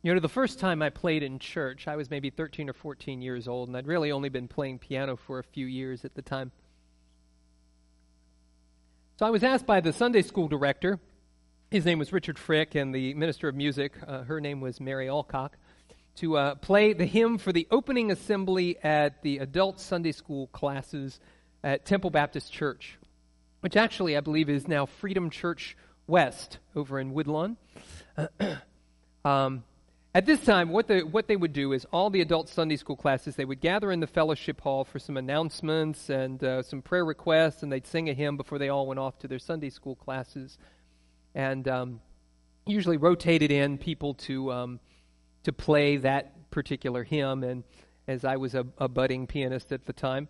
You know, the first time I played in church, I was maybe 13 or 14 years old, and I'd really only been playing piano for a few years at the time. So I was asked by the Sunday school director, his name was Richard Frick, and the minister of music, her name was Mary Alcock, to play the hymn for the opening assembly at the adult Sunday school classes at Temple Baptist Church, which actually I believe is now Freedom Church West over in Woodlawn. At this time, what they would do is all the adult Sunday school classes, they would gather in the fellowship hall for some announcements and some prayer requests, and they'd sing a hymn before they all went off to their Sunday school classes. And usually rotated in people to play that particular hymn. And as I was a budding pianist at the time,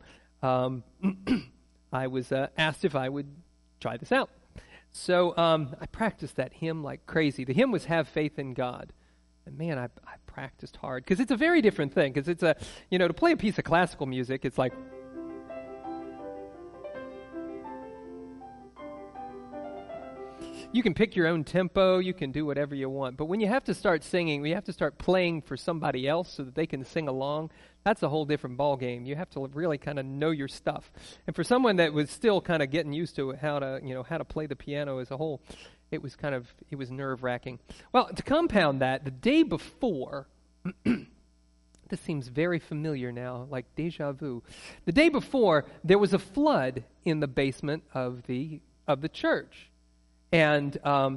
I was asked if I would try this out. So I practiced that hymn like crazy. The hymn was "Have Faith in God." And man, I practiced hard because it's a very different thing. Because it's to play a piece of classical music, it's like, you can pick your own tempo, you can do whatever you want. But when you have to start singing, when you have to start playing for somebody else so that they can sing along, that's a whole different ball game. You have to really kind of know your stuff. And for someone that was still kind of getting used to how to play the piano as a whole, it was nerve-wracking. Well, to compound that, the day before, this seems very familiar now, like deja vu. The day before, there was a flood in the basement of the church. And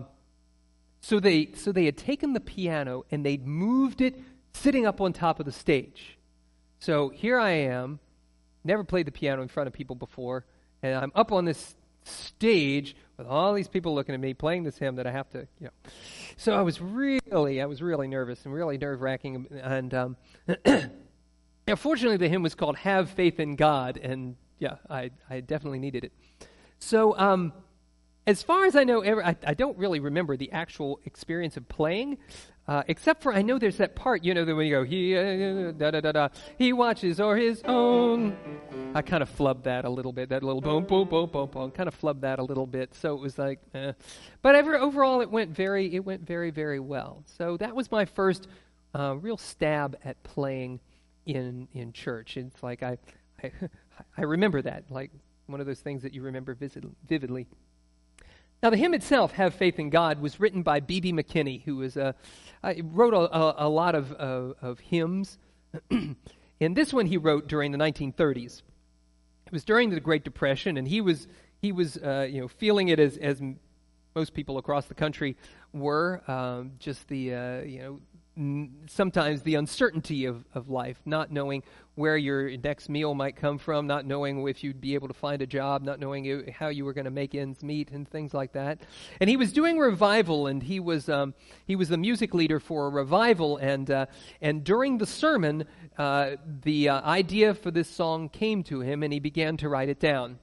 so they had taken the piano and they'd moved it sitting up on top of the stage. So here I am, never played the piano in front of people before, and I'm up on this stage with all these people looking at me playing this hymn that I have to, So I was really nervous and really nerve-wracking. And fortunately, the hymn was called "Have Faith in God," and I definitely needed it. So as far as I know, I don't really remember the actual experience of playing, except for I know there's that part, that when you go, he watches o'er his own. I kind of flubbed that a little bit, that little boom, boom, boom, boom, boom, kind of flubbed that a little bit. So it was like, But overall, it went very, very well. So that was my first real stab at playing in church. It's like I remember that, like one of those things that you remember vividly. Now, the hymn itself, "Have Faith in God," was written by B.B. McKinney, who wrote a lot of hymns. And this one he wrote during the 1930s. It was during the Great Depression, and he was feeling it as most people across the country were, just the sometimes the uncertainty of life, not knowing where your next meal might come from, not knowing if you'd be able to find a job, not knowing how you were going to make ends meet and things like that. And he was doing revival, and he was the music leader for a revival, and during the sermon, the idea for this song came to him, and he began to write it down.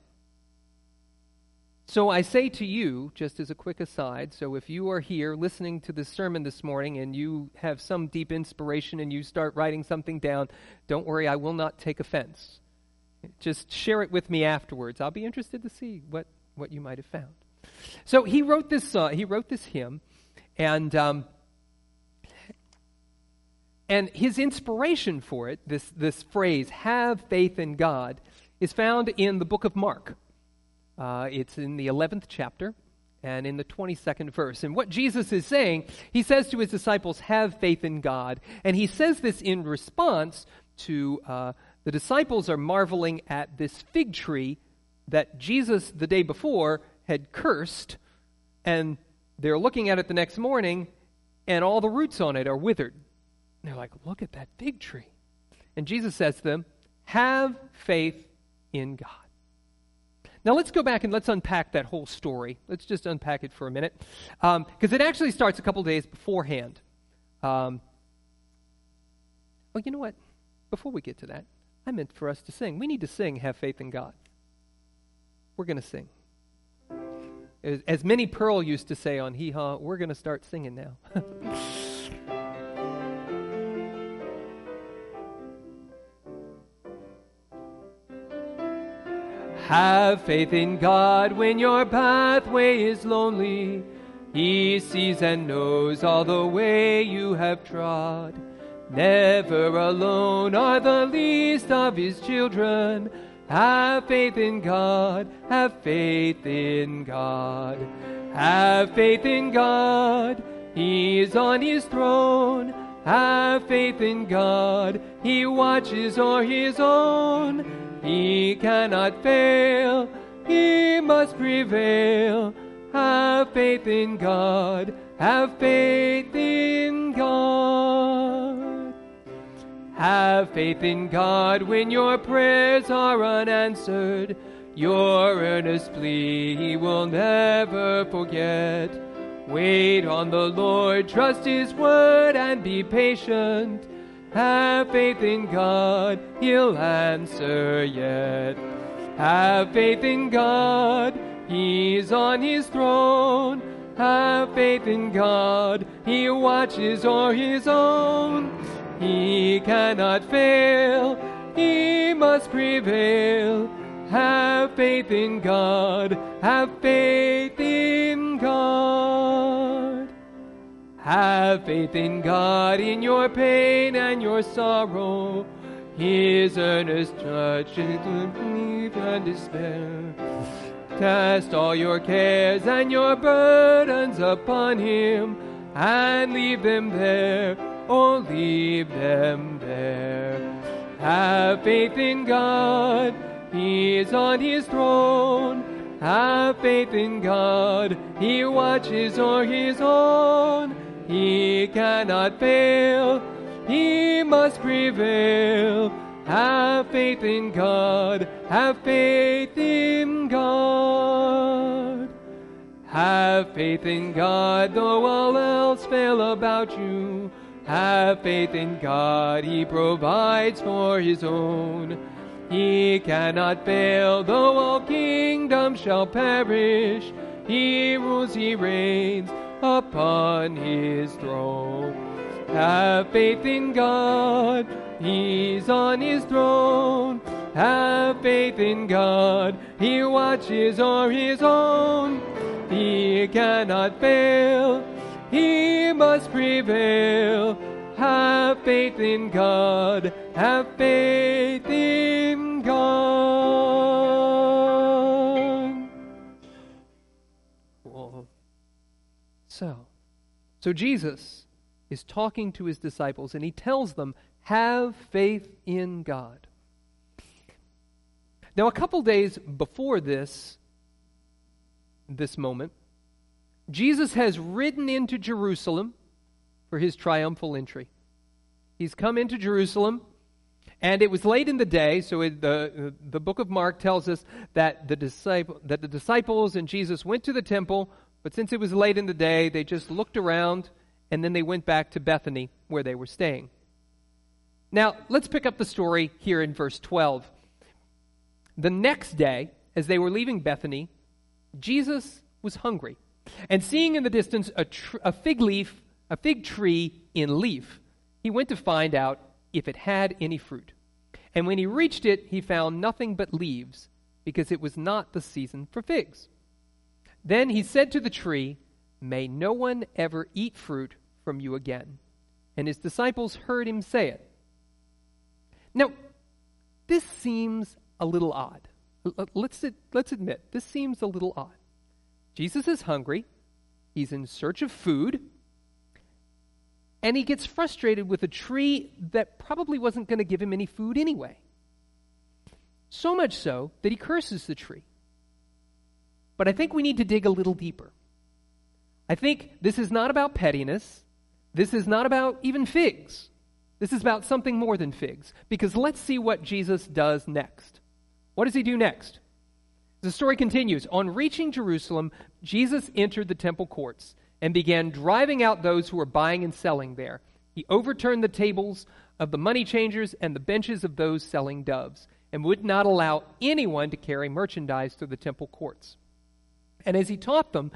So I say to you, just as a quick aside, so if you are here listening to this sermon this morning and you have some deep inspiration and you start writing something down, don't worry, I will not take offense. Just share it with me afterwards. I'll be interested to see what you might have found. So he wrote this hymn, and his inspiration for it, this phrase, "Have faith in God," is found in the book of Mark. It's in the 11th chapter and in the 22nd verse. And what Jesus is saying, he says to his disciples, "Have faith in God." And he says this in response to the disciples are marveling at this fig tree that Jesus the day before had cursed. And they're looking at it the next morning, and all the roots on it are withered. And they're like, "Look at that fig tree." And Jesus says to them, "Have faith in God." Now let's go back and let's unpack that whole story. Let's just unpack it for a minute. Because it actually starts a couple days beforehand. Well, you know what? Before we get to that, I meant for us to sing. We need to sing "Have Faith in God." We're going to sing. As Minnie Pearl used to say on Hee Haw, we're going to start singing now. Have faith in God when your pathway is lonely. He sees and knows all the way you have trod. Never alone are the least of his children. Have faith in God, have faith in God. Have faith in God, he is on his throne. Have faith in God, he watches o'er his own. He cannot fail, he must prevail. Have faith in God, have faith in God. Have faith in God when your prayers are unanswered. Your earnest plea he will never forget. Wait on the Lord, trust his word, and be patient. Have faith in God, he'll answer yet. Have faith in God, he's on his throne. Have faith in God, he watches o'er his own. He cannot fail, he must prevail. Have faith in God, have faith in God. Have faith in God in your pain and your sorrow. His earnest touch is grief and despair. Cast all your cares and your burdens upon him, and leave them there, oh, leave them there. Have faith in God, he is on his throne. Have faith in God, he watches o'er his own. He cannot fail, he must prevail. Have faith in God, have faith in God. Have faith in God, though all else fail about you. Have faith in God, he provides for his own. He cannot fail, though all kingdoms shall perish. He rules, he reigns upon his throne. Have faith in God, he's on his throne. Have faith in God, he watches o'er his own. He cannot fail, he must prevail. Have faith in God, have faith in God. Whoa. So Jesus is talking to his disciples, and he tells them, have faith in God. Now, a couple days before this moment, Jesus has ridden into Jerusalem for his triumphal entry. He's come into Jerusalem, and it was late in the day, so the book of Mark tells us that the disciples and Jesus went to the temple, but since it was late in the day, they just looked around, and then they went back to Bethany, where they were staying. Now, let's pick up the story here in verse 12. The next day, as they were leaving Bethany, Jesus was hungry. And seeing in the distance a fig tree in leaf, he went to find out if it had any fruit. And when he reached it, he found nothing but leaves, because it was not the season for figs. Then he said to the tree, "May no one ever eat fruit from you again." And his disciples heard him say it. Now, this seems a little odd. Let's admit, this seems a little odd. Jesus is hungry, he's in search of food, and he gets frustrated with a tree that probably wasn't going to give him any food anyway. So much so that he curses the tree. But I think we need to dig a little deeper. I think this is not about pettiness. This is not about even figs. This is about something more than figs. Because let's see what Jesus does next. What does he do next? The story continues. On reaching Jerusalem, Jesus entered the temple courts and began driving out those who were buying and selling there. He overturned the tables of the money changers and the benches of those selling doves, and would not allow anyone to carry merchandise through the temple courts. And as he taught them,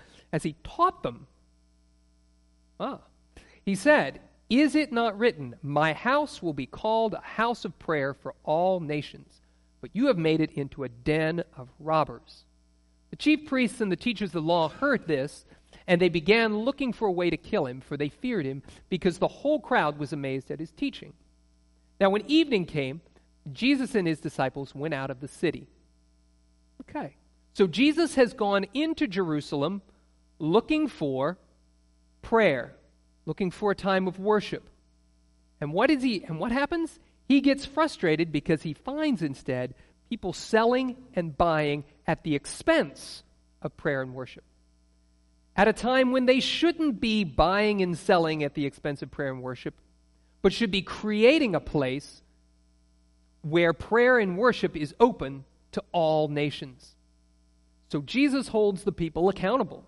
he said, "Is it not written, 'My house will be called a house of prayer for all nations'? But you have made it into a den of robbers." The chief priests and the teachers of the law heard this, And they began looking for a way to kill him, for they feared him, because the whole crowd was amazed at his teaching. Now when evening came, Jesus and his disciples went out of the city. Okay. So Jesus has gone into Jerusalem looking for prayer, looking for a time of worship. And what happens? He gets frustrated because he finds instead people selling and buying at the expense of prayer and worship. At a time when they shouldn't be buying and selling at the expense of prayer and worship, but should be creating a place where prayer and worship is open to all nations. So Jesus holds the people accountable.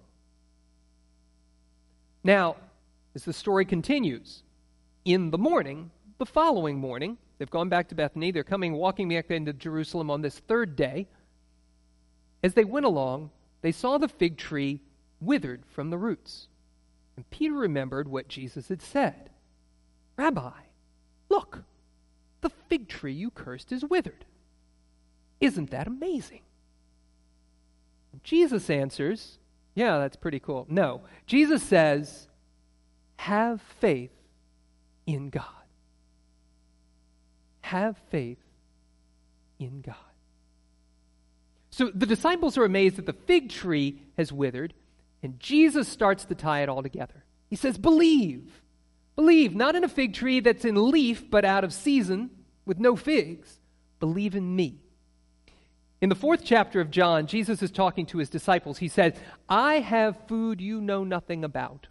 Now, as the story continues, in the morning, the following morning, they've gone back to Bethany, they're walking back into Jerusalem on this third day. As they went along, they saw the fig tree withered from the roots. And Peter remembered what Jesus had said. Rabbi, look, the fig tree you cursed is withered. Isn't that amazing? Jesus answers, yeah, that's pretty cool. No, Jesus says, have faith in God. Have faith in God. So the disciples are amazed that the fig tree has withered, and Jesus starts to tie it all together. He says, believe. Believe, not in a fig tree that's in leaf but out of season with no figs. Believe in me. In the 4th chapter of John, Jesus is talking to his disciples. He says, I have food you know nothing about.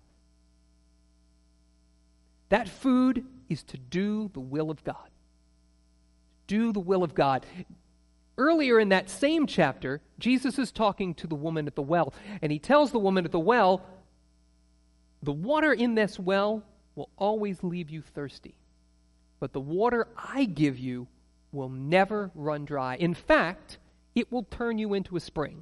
That food is to do the will of God. Do the will of God. Earlier in that same chapter, Jesus is talking to the woman at the well, and he tells the woman at the well, the water in this well will always leave you thirsty, but the water I give you will never run dry. In fact, it will turn you into a spring.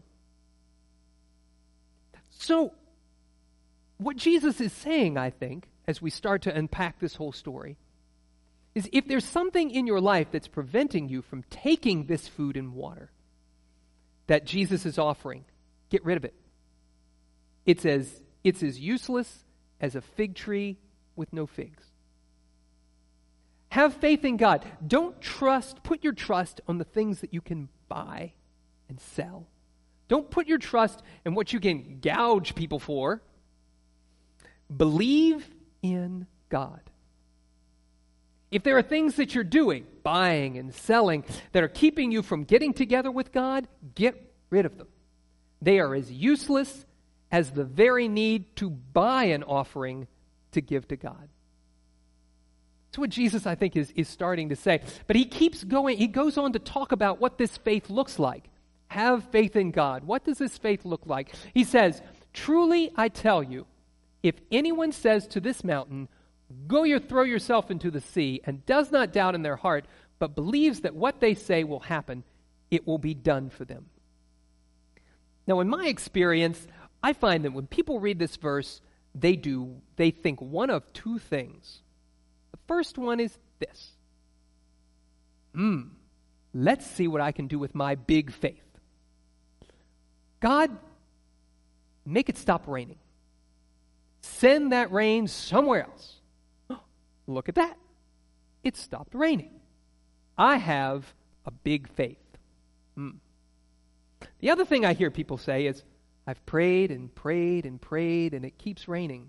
So, what Jesus is saying, I think, as we start to unpack this whole story, is if there's something in your life that's preventing you from taking this food and water that Jesus is offering, get rid of it. It's as useless as a fig tree with no figs. Have faith in God. Don't put your trust on the things that you can buy and sell. Don't put your trust in what you can gouge people for. Believe in God. If there are things that you're doing, buying and selling, that are keeping you from getting together with God, get rid of them. They are as useless as the very need to buy an offering to give to God. That's what Jesus, I think, is starting to say. But he keeps going. He goes on to talk about what this faith looks like. Have faith in God. What does this faith look like? He says, truly I tell you, if anyone says to this mountain, go throw yourself into the sea, and does not doubt in their heart, but believes that what they say will happen, it will be done for them. Now, in my experience, I find that when people read this verse, they think one of two things. The first one is this. Let's see what I can do with my big faith. God, make it stop raining. Send that rain somewhere else. Look at that. It stopped raining. I have a big faith. The other thing I hear people say is, I've prayed and prayed and prayed, and it keeps raining.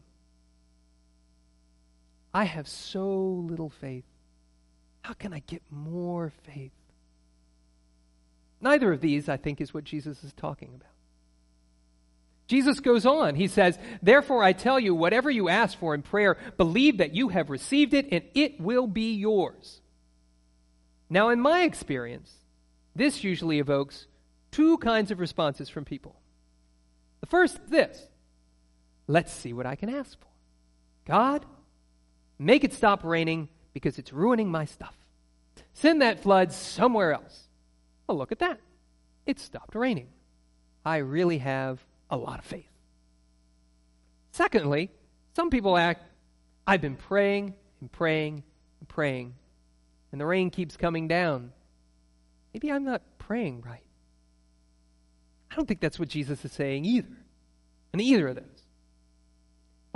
I have so little faith. How can I get more faith? Neither of these, I think, is what Jesus is talking about. Jesus goes on. He says, therefore I tell you, whatever you ask for in prayer, believe that you have received it and it will be yours. Now, in my experience, this usually evokes two kinds of responses from people. The first is this. Let's see what I can ask for. God, make it stop raining because it's ruining my stuff. Send that flood somewhere else. Oh, look at that. It stopped raining. I really have a lot of faith. Secondly, some people act, I've been praying and praying and praying, and the rain keeps coming down. Maybe I'm not praying right. I don't think that's what Jesus is saying either, in either of those.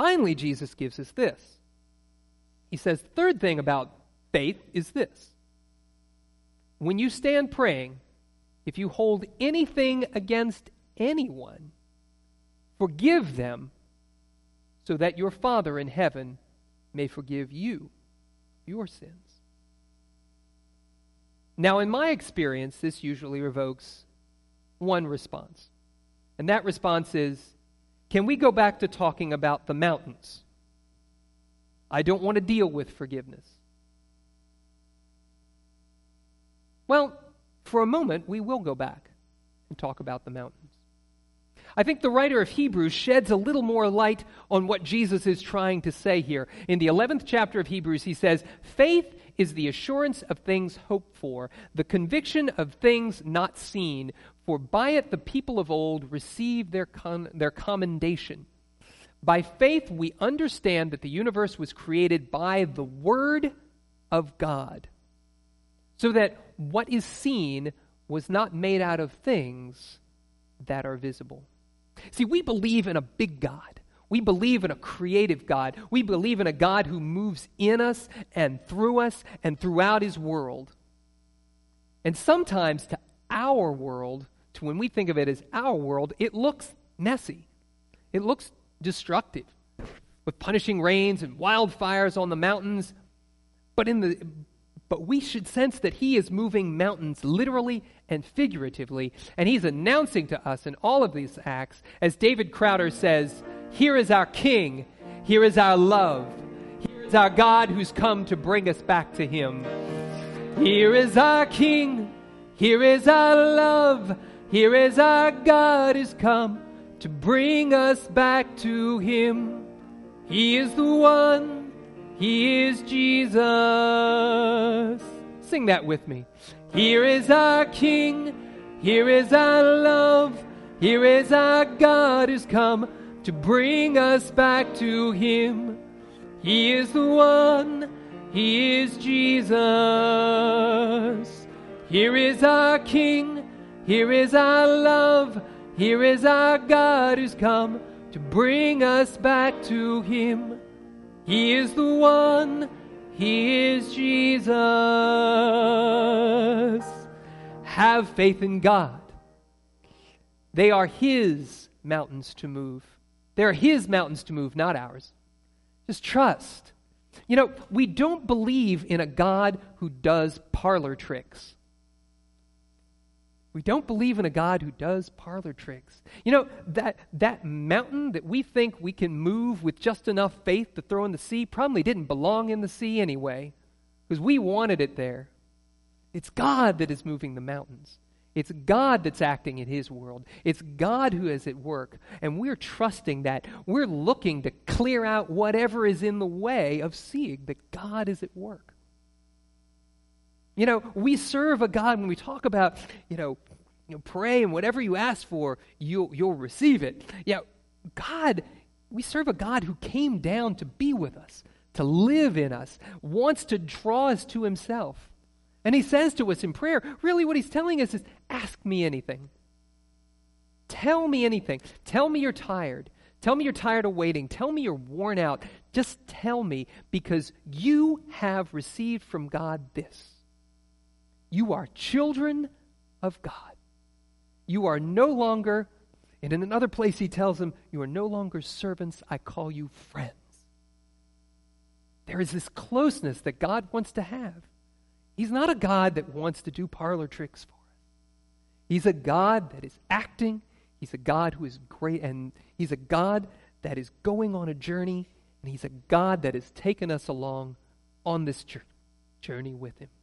Finally, Jesus gives us this. He says, the third thing about faith is this. When you stand praying, if you hold anything against anyone, forgive them so that your Father in heaven may forgive you your sins. Now, in my experience, this usually evokes one response. And that response is, can we go back to talking about the mountains? I don't want to deal with forgiveness. Well, for a moment, we will go back and talk about the mountains. I think the writer of Hebrews sheds a little more light on what Jesus is trying to say here. In the 11th chapter of Hebrews, he says, faith is the assurance of things hoped for, the conviction of things not seen, for by it the people of old received their commendation. By faith we understand that the universe was created by the Word of God, so that what is seen was not made out of things that are visible. See, we believe in a big God. We believe in a creative God. We believe in a God who moves in us and throughout his world. And sometimes to our world, to when we think of it as our world, it looks messy. It looks destructive, with punishing rains and wildfires on the mountains. But we should sense that he is moving mountains literally and figuratively, and he's announcing to us in all of these acts, as David Crowder says, here is our King, here is our love, here is our God who's come to bring us back to him. Here is our King, here is our love, here is our God who's come to bring us back to him. He is the one, he is Jesus. Sing that with me. Here is our King, here is our love, here is our God who's come to bring us back to him. He is the one, he is Jesus. Here is our King, here is our love, here is our God who's come to bring us back to him. He is the one, he is Jesus. Have faith in God. They are his mountains to move. They are his mountains to move, not ours. Just trust. You know, we don't believe in a God who does parlor tricks. We don't believe in a God who does parlor tricks. You know, that mountain that we think we can move with just enough faith to throw in the sea probably didn't belong in the sea anyway, because we wanted it there. It's God that is moving the mountains. It's God that's acting in his world. It's God who is at work, and we're trusting that. We're looking to clear out whatever is in the way of seeing that God is at work. You know, we serve a God, when we talk about, pray and whatever you ask for, you'll receive it. Yeah, God, we serve a God who came down to be with us, to live in us, wants to draw us to himself. And he says to us in prayer, really what he's telling us is, ask me anything. Tell me anything. Tell me you're tired. Tell me you're tired of waiting. Tell me you're worn out. Just tell me, because you have received from God this. You are children of God. You are no longer, and in another place he tells them, you are no longer servants, I call you friends. There is this closeness that God wants to have. He's not a God that wants to do parlor tricks for us. He's a God that is acting. He's a God who is great, and he's a God that is going on a journey, and he's a God that has taken us along on this journey with him.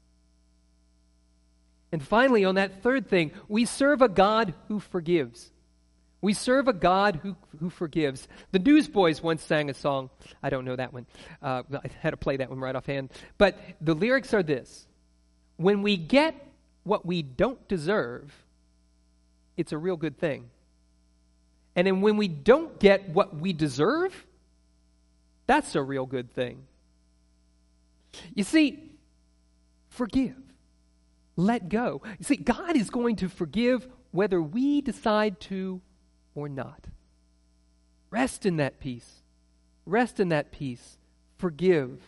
And finally, on that third thing, we serve a God who forgives. We serve a God who forgives. The Newsboys once sang a song. I don't know that one. I had to play that one right offhand. But the lyrics are this. When we get what we don't deserve, it's a real good thing. And then when we don't get what we deserve, that's a real good thing. You see, forgive. Let go. You see, God is going to forgive whether we decide to or not. Rest in that peace. Rest in that peace. Forgive.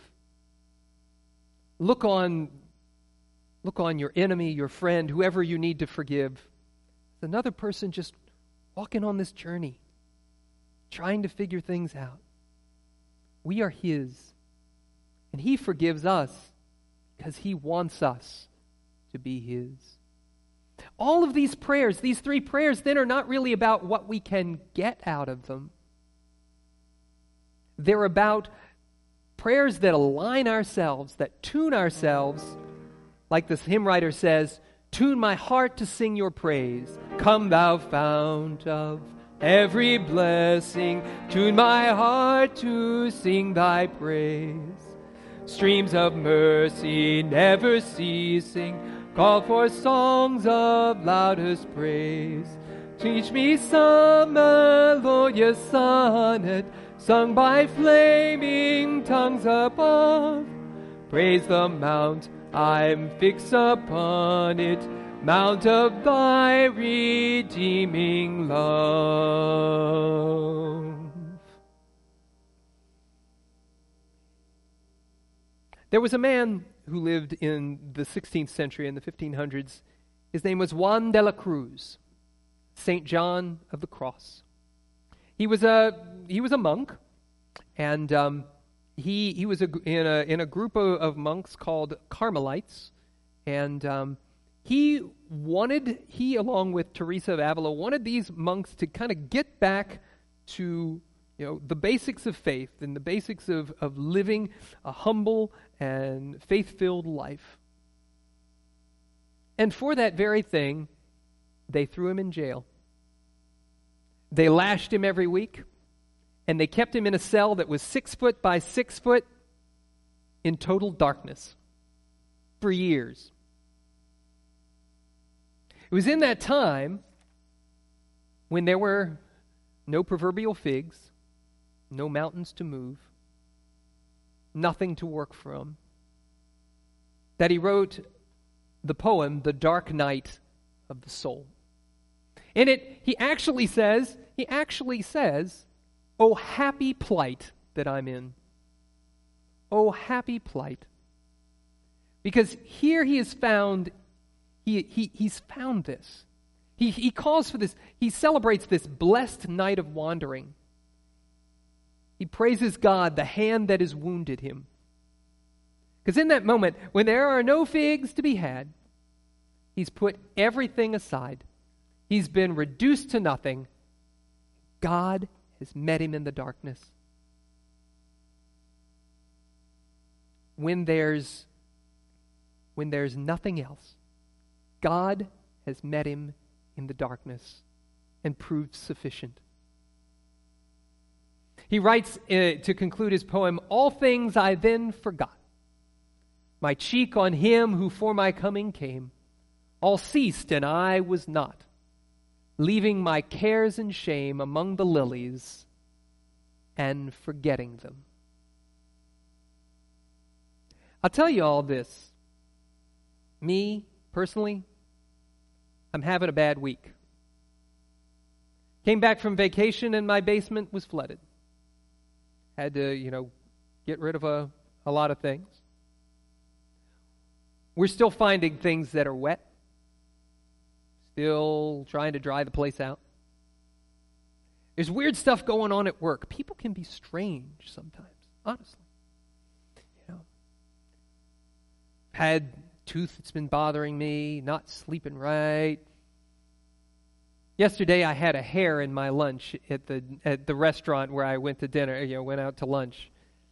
Look on your enemy, your friend, whoever you need to forgive. Another person just walking on this journey, trying to figure things out. We are His, and He forgives us because He wants us to be His. All of these prayers, these three prayers, then are not really about what we can get out of them. They're about prayers that align ourselves, that tune ourselves, like this hymn writer says, tune my heart to sing your praise. Come thou fount of every blessing, tune my heart to sing thy praise. Streams of mercy never ceasing, call for songs of loudest praise. Teach me some melodious sonnet, sung by flaming tongues above. Praise the mount I'm fixed upon it, mount of thy redeeming love. There was a man who lived in the 16th century, in the 1500s. His name was Juan de la Cruz, St. John of the Cross. He was a monk, and he was in a group of monks called Carmelites, and he along with Teresa of Avila wanted these monks to kind of get back to the basics of faith and the basics of living a humble and faith-filled life. And for that very thing, they threw him in jail. They lashed him every week, and they kept him in a cell that was 6 foot by 6 foot in total darkness for years. It was in that time when there were no proverbial figs, no mountains to move, nothing to work from, that he wrote the poem, The Dark Night of the Soul. In it, he actually says, "Oh, happy plight that I'm in. Oh, happy plight." Because here he has found, he's found this. He calls for this, he celebrates this blessed night of wandering. He praises God, the hand that has wounded him. Because in that moment, when there are no figs to be had, he's put everything aside. He's been reduced to nothing. God has met him in the darkness. When there's nothing else, God has met him in the darkness and proved sufficient. He writes to conclude his poem, "All things I then forgot. My cheek on him who for my coming came. All ceased and I was not, leaving my cares and shame among the lilies and forgetting them." I'll tell you all this. Me, personally, I'm having a bad week. Came back from vacation and my basement was flooded. Had to, get rid of a lot of things. We're still finding things that are wet. Still trying to dry the place out. There's weird stuff going on at work. People can be strange sometimes, honestly. Had tooth that's been bothering me, not sleeping right. Yesterday I had a hair in my lunch at the restaurant where I went to dinner, went out to lunch.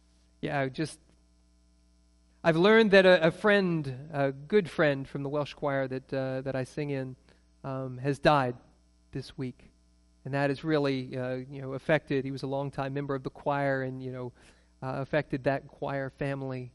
I've learned that a good friend from the Welsh choir that I sing in, has died this week. And that has really, affected, he was a longtime member of the choir and, affected that choir family.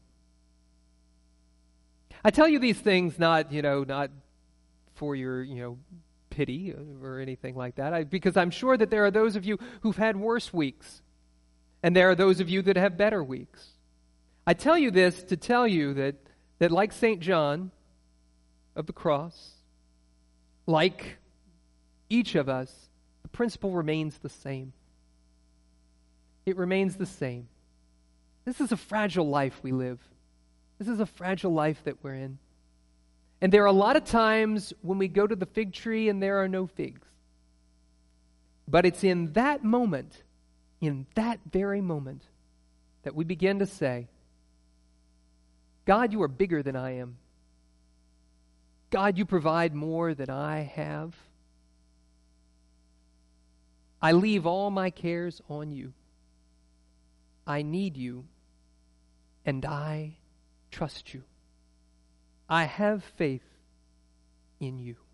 I tell you these things not for your, pity or anything like that, because I'm sure that there are those of you who've had worse weeks, and there are those of you that have better weeks. I tell you this to tell you that like St. John of the Cross, like each of us, the principle remains the same. it remains the same. This is a fragile life we live. This is a fragile life that we're in. And there are a lot of times when we go to the fig tree and there are no figs. But it's in that moment, in that very moment, that we begin to say, God, you are bigger than I am. God, you provide more than I have. I leave all my cares on you. I need you, and I trust you. I have faith in you.